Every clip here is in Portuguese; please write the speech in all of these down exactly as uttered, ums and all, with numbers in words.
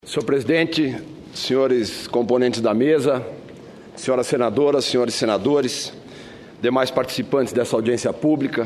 Senhor presidente, senhores componentes da mesa, senhoras senadoras, senhores senadores, demais participantes dessa audiência pública,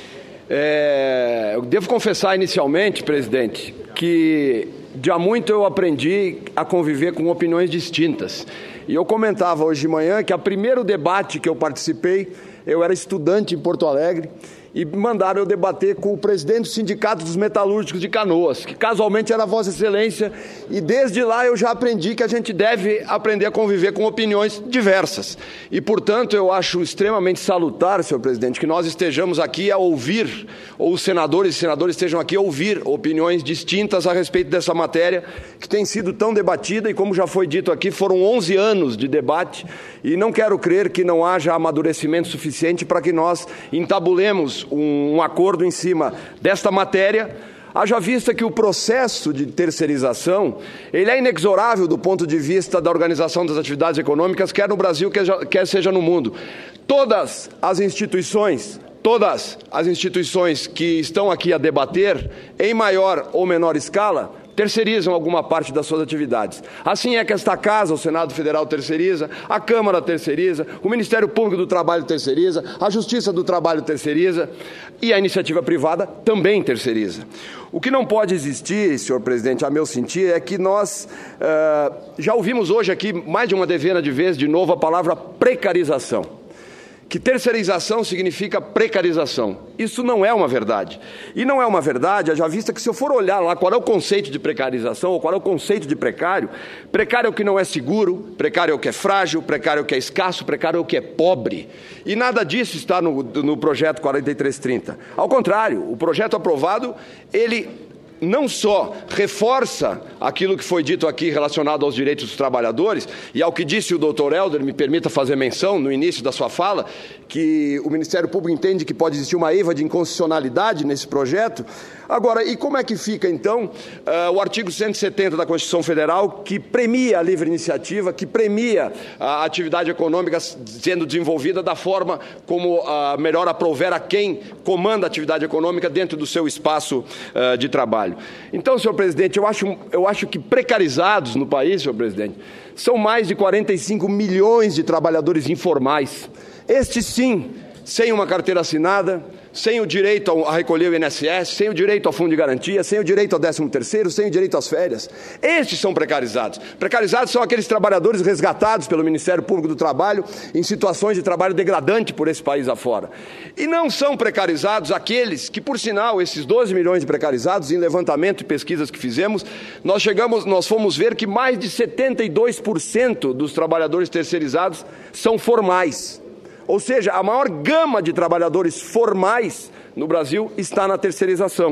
é, eu devo confessar inicialmente, presidente, que de há muito eu aprendi a conviver com opiniões distintas. E eu comentava hoje de manhã que o primeiro debate que eu participei, eu era estudante em Porto Alegre, e mandaram eu debater com o presidente do Sindicato dos Metalúrgicos de Canoas, que casualmente era Vossa Excelência, e desde lá eu já aprendi que a gente deve aprender a conviver com opiniões diversas. E, portanto, eu acho extremamente salutar, senhor presidente, que nós estejamos aqui a ouvir, ou os senadores e senadores estejam aqui a ouvir opiniões distintas a respeito dessa matéria, que tem sido tão debatida, e como já foi dito aqui, foram onze anos de debate, e não quero crer que não haja amadurecimento suficiente para que nós entabulemos um, um acordo em cima desta matéria, haja vista que o processo de terceirização ele é inexorável do ponto de vista da organização das atividades econômicas, quer no Brasil, quer, quer seja no mundo. Todas as instituições, todas as instituições que estão aqui a debater, em maior ou menor escala, terceirizam alguma parte das suas atividades. Assim é que esta Casa, o Senado Federal, terceiriza, a Câmara terceiriza, o Ministério Público do Trabalho terceiriza, a Justiça do Trabalho terceiriza e a iniciativa privada também terceiriza. O que não pode existir, senhor presidente, a meu sentir, é que nós uh, já ouvimos hoje aqui mais de uma dezena de vezes de novo a palavra precarização. Que terceirização significa precarização. Isso não é uma verdade. E não é uma verdade, já vista que se eu for olhar lá qual é o conceito de precarização, ou qual é o conceito de precário, precário é o que não é seguro, precário é o que é frágil, precário é o que é escasso, precário é o que é pobre. E nada disso está no, no projeto quarenta e três trinta. Ao contrário, o projeto aprovado, ele não só reforça aquilo que foi dito aqui relacionado aos direitos dos trabalhadores, e ao que disse o doutor Helder, me permita fazer menção no início da sua fala, que o Ministério Público entende que pode existir uma eiva de inconstitucionalidade nesse projeto. Agora, e como é que fica, então, uh, o artigo cento e setenta da Constituição Federal, que premia a livre iniciativa, que premia a atividade econômica sendo desenvolvida da forma como uh, melhor aprouver a quem comanda a atividade econômica dentro do seu espaço uh, de trabalho. Então, senhor presidente, eu acho, eu acho que precarizados no país, senhor presidente, são mais de quarenta e cinco milhões de trabalhadores informais. Estes, sim, sem uma carteira assinada, sem o direito a recolher o I N S S, sem o direito ao fundo de garantia, sem o direito ao décimo terceiro, sem o direito às férias. Estes são precarizados. Precarizados são aqueles trabalhadores resgatados pelo Ministério Público do Trabalho em situações de trabalho degradante por esse país afora. E não são precarizados aqueles que, por sinal, esses doze milhões de precarizados, em levantamento e pesquisas que fizemos, nós chegamos, nós fomos ver que mais de setenta e dois por cento dos trabalhadores terceirizados são formais. Ou seja, a maior gama de trabalhadores formais no Brasil está na terceirização.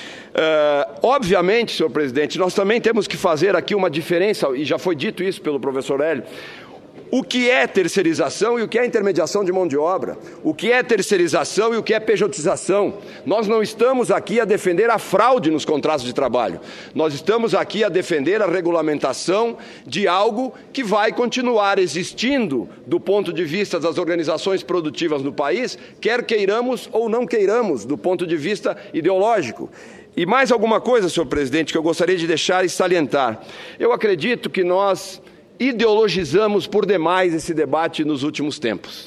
Uh, obviamente, senhor presidente, nós também temos que fazer aqui uma diferença, e já foi dito isso pelo professor Hélio, o que é terceirização e o que é intermediação de mão de obra, o que é terceirização e o que é pejotização. Nós não estamos aqui a defender a fraude nos contratos de trabalho, nós estamos aqui a defender a regulamentação de algo que vai continuar existindo do ponto de vista das organizações produtivas no país, quer queiramos ou não queiramos, do ponto de vista ideológico. E mais alguma coisa, senhor presidente, que eu gostaria de deixar e salientar. Eu acredito que nós ideologizamos por demais esse debate nos últimos tempos.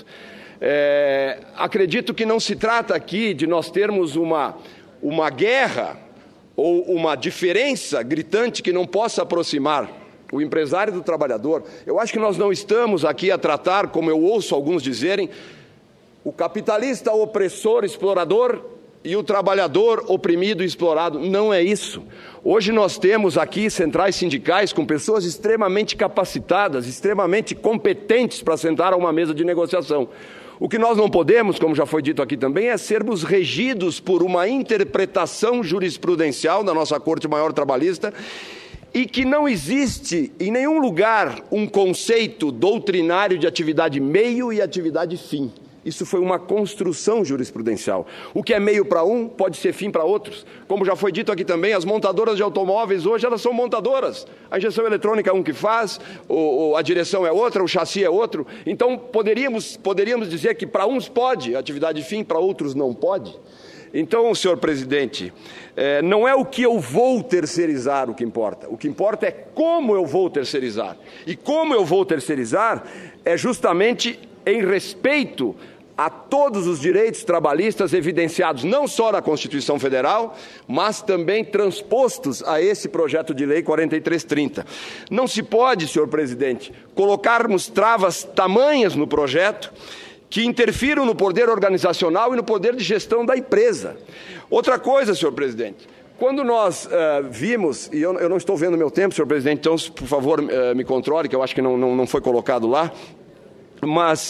É, acredito que não se trata aqui de nós termos uma, uma guerra ou uma diferença gritante que não possa aproximar o empresário do trabalhador. Eu acho que nós não estamos aqui a tratar, como eu ouço alguns dizerem, o capitalista opressor, explorador, e o trabalhador oprimido e explorado. Não é isso. Hoje nós temos aqui centrais sindicais com pessoas extremamente capacitadas, extremamente competentes para sentar a uma mesa de negociação. O que nós não podemos, como já foi dito aqui também, é sermos regidos por uma interpretação jurisprudencial da nossa Corte Maior Trabalhista e que não existe em nenhum lugar um conceito doutrinário de atividade meio e atividade fim. Isso foi uma construção jurisprudencial. O que é meio para um pode ser fim para outros. Como já foi dito aqui também, as montadoras de automóveis hoje elas são montadoras. A injeção eletrônica é um que faz, o, a direção é outra, o chassi é outro. Então poderíamos, poderíamos dizer que para uns pode atividade fim, para outros não pode. Então, senhor presidente, é, não é o que eu vou terceirizar o que importa. O que importa é como eu vou terceirizar. E como eu vou terceirizar é justamente em respeito a todos os direitos trabalhistas evidenciados não só na Constituição Federal, mas também transpostos a esse projeto de lei quarenta e três trinta. Não se pode, senhor presidente, colocarmos travas tamanhas no projeto que interfiram no poder organizacional e no poder de gestão da empresa. Outra coisa, senhor presidente, quando nós uh, vimos, e eu, eu não estou vendo meu tempo, senhor presidente, então, por favor, uh, me controle, que eu acho que não, não, não foi colocado lá, mas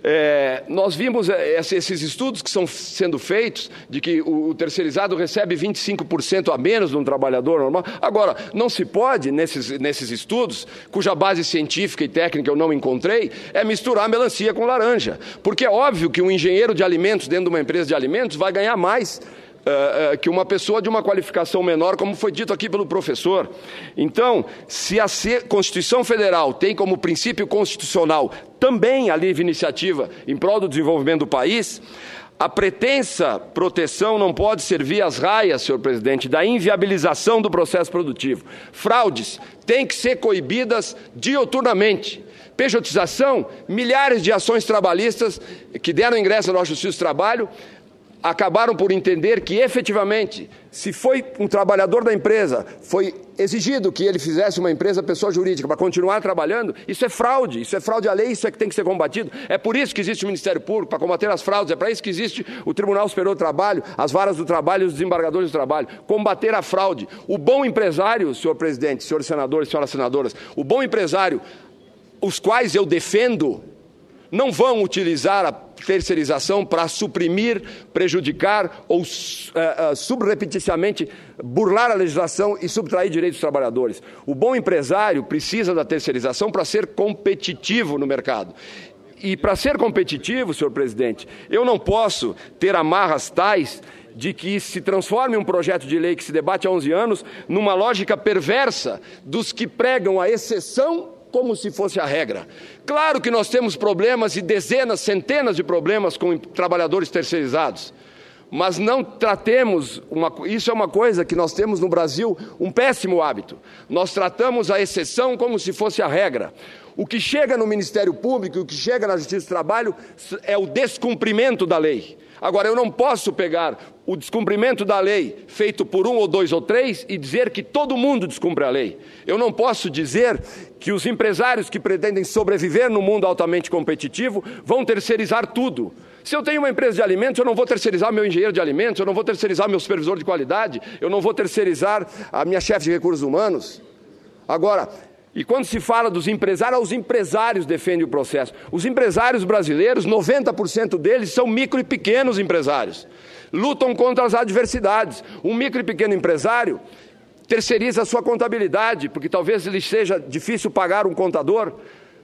é, nós vimos esses estudos que estão sendo feitos de que o, o terceirizado recebe vinte e cinco por cento a menos de um trabalhador normal. Agora, não se pode, nesses, nesses estudos, cuja base científica e técnica eu não encontrei, é misturar melancia com laranja. Porque é óbvio que um engenheiro de alimentos dentro de uma empresa de alimentos vai ganhar mais Uh, uh, que uma pessoa de uma qualificação menor, como foi dito aqui pelo professor. Então, se a Constituição Federal tem como princípio constitucional também a livre iniciativa em prol do desenvolvimento do país, a pretensa proteção não pode servir às raias, senhor presidente, da inviabilização do processo produtivo. Fraudes têm que ser coibidas dioturnamente. Pejotização, milhares de ações trabalhistas que deram ingresso à nossa Justiça do Trabalho acabaram por entender que, efetivamente, se foi um trabalhador da empresa, foi exigido que ele fizesse uma empresa pessoa jurídica para continuar trabalhando, isso é fraude, isso é fraude à lei, isso é que tem que ser combatido. É por isso que existe o Ministério Público, para combater as fraudes, é para isso que existe o Tribunal Superior do Trabalho, as varas do trabalho e os desembargadores do trabalho, combater a fraude. O bom empresário, senhor presidente, senhores senadores, senhoras senadoras, o bom empresário, os quais eu defendo, não vão utilizar a terceirização para suprimir, prejudicar ou uh, uh, subrepeticiamente burlar a legislação e subtrair direitos dos trabalhadores. O bom empresário precisa da terceirização para ser competitivo no mercado. E para ser competitivo, senhor presidente, eu não posso ter amarras tais de que se transforme um projeto de lei que se debate há onze anos numa lógica perversa dos que pregam a exceção como se fosse a regra. Claro que nós temos problemas e dezenas, centenas de problemas com trabalhadores terceirizados, mas não tratemos, uma, isso é uma coisa que nós temos no Brasil, um péssimo hábito. Nós tratamos a exceção como se fosse a regra. O que chega no Ministério Público, o que chega na Justiça do Trabalho é o descumprimento da lei. Agora, eu não posso pegar o descumprimento da lei feito por um ou dois ou três e dizer que todo mundo descumpre a lei. Eu não posso dizer que os empresários que pretendem sobreviver no mundo altamente competitivo vão terceirizar tudo. Se eu tenho uma empresa de alimentos, eu não vou terceirizar meu engenheiro de alimentos, eu não vou terceirizar meu supervisor de qualidade, eu não vou terceirizar a minha chefe de recursos humanos. Agora, e quando se fala dos empresários, os empresários defendem o processo. Os empresários brasileiros, noventa por cento deles são micro e pequenos empresários. Lutam contra as adversidades. Um micro e pequeno empresário terceiriza a sua contabilidade, porque talvez lhe seja difícil pagar um contador.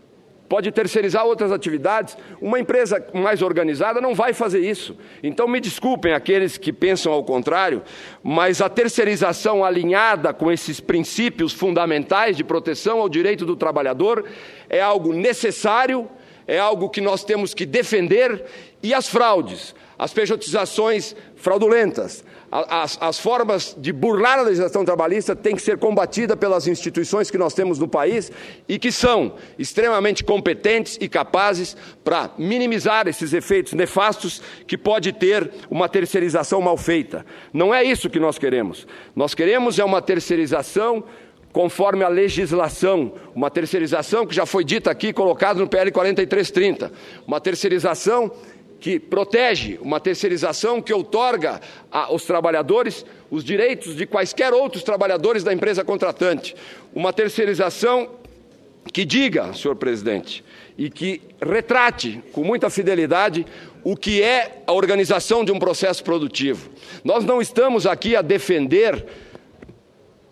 Pode terceirizar outras atividades. Uma empresa mais organizada não vai fazer isso. Então, me desculpem aqueles que pensam ao contrário, mas a terceirização alinhada com esses princípios fundamentais de proteção ao direito do trabalhador é algo necessário, é algo que nós temos que defender, e as fraudes, as pejotizações fraudulentas, as, as formas de burlar a legislação trabalhista têm que ser combatida pelas instituições que nós temos no país e que são extremamente competentes e capazes para minimizar esses efeitos nefastos que pode ter uma terceirização mal feita. Não é isso que nós queremos. Nós queremos é uma terceirização conforme a legislação, uma terceirização que já foi dita aqui, colocada no P L quarenta e três trinta, uma terceirização que protege, uma terceirização que outorga aos trabalhadores os direitos de quaisquer outros trabalhadores da empresa contratante. Uma terceirização que diga, senhor presidente, e que retrate com muita fidelidade o que é a organização de um processo produtivo. Nós não estamos aqui a defender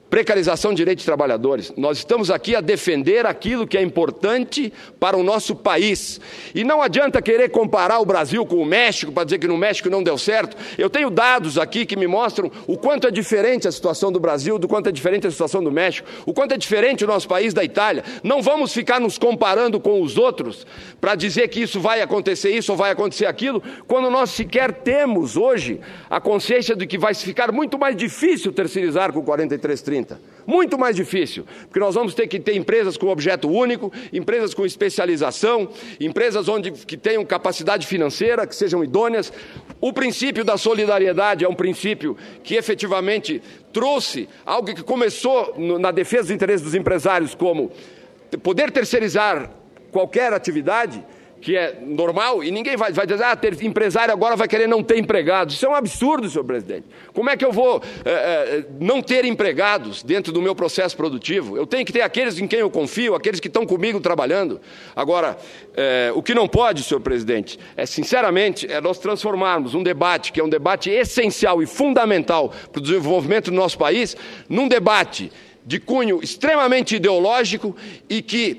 precarização de direitos de trabalhadores. Nós estamos aqui a defender aquilo que é importante para o nosso país. E não adianta querer comparar o Brasil com o México, para dizer que no México não deu certo. Eu tenho dados aqui que me mostram o quanto é diferente a situação do Brasil, do quanto é diferente a situação do México, o quanto é diferente o nosso país da Itália. Não vamos ficar nos comparando com os outros para dizer que isso vai acontecer isso ou vai acontecer aquilo, quando nós sequer temos hoje a consciência de que vai ficar muito mais difícil terceirizar com quarenta e três trinta. Muito mais difícil, porque nós vamos ter que ter empresas com objeto único, empresas com especialização, empresas onde, que tenham capacidade financeira, que sejam idôneas. O princípio da solidariedade é um princípio que efetivamente trouxe algo que começou no, na defesa dos interesses dos empresários, como poder terceirizar qualquer atividade, que é normal, e ninguém vai, vai dizer, ah, ter empresário agora vai querer não ter empregados. Isso é um absurdo, senhor presidente. Como é que eu vou é, é, não ter empregados dentro do meu processo produtivo? Eu tenho que ter aqueles em quem eu confio, aqueles que estão comigo trabalhando. Agora, é, o que não pode, senhor presidente, é, sinceramente, é nós transformarmos um debate, que é um debate essencial e fundamental para o desenvolvimento do nosso país, num debate de cunho extremamente ideológico e que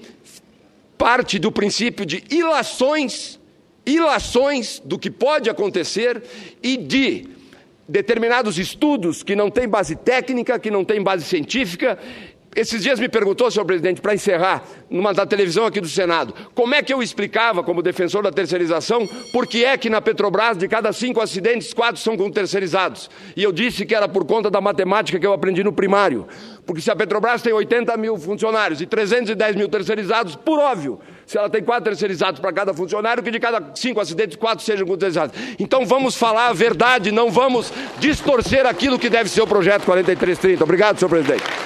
parte do princípio de ilações, ilações do que pode acontecer e de determinados estudos que não têm base técnica, que não têm base científica. Esses dias me perguntou, senhor presidente, para encerrar, numa da televisão aqui do Senado, como é que eu explicava, como defensor da terceirização, por que é que na Petrobras, de cada cinco acidentes, quatro são com terceirizados. E eu disse que era por conta da matemática que eu aprendi no primário. Porque se a Petrobras tem oitenta mil funcionários e trezentos e dez mil terceirizados, por óbvio, se ela tem quatro terceirizados para cada funcionário, que de cada cinco acidentes, quatro sejam com terceirizados. Então vamos falar a verdade, não vamos distorcer aquilo que deve ser o projeto quarenta e três trinta. Obrigado, senhor presidente.